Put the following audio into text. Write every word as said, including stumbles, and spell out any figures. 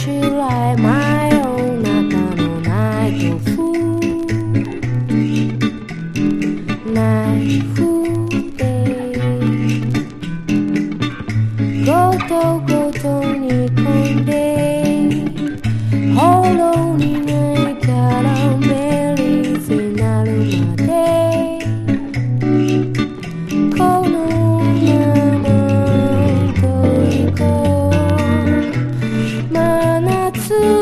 しらい真夜中のナイトフーナイフでごとごとに込んでほろにないキャラメリゼになるまでこのまま行こう真夏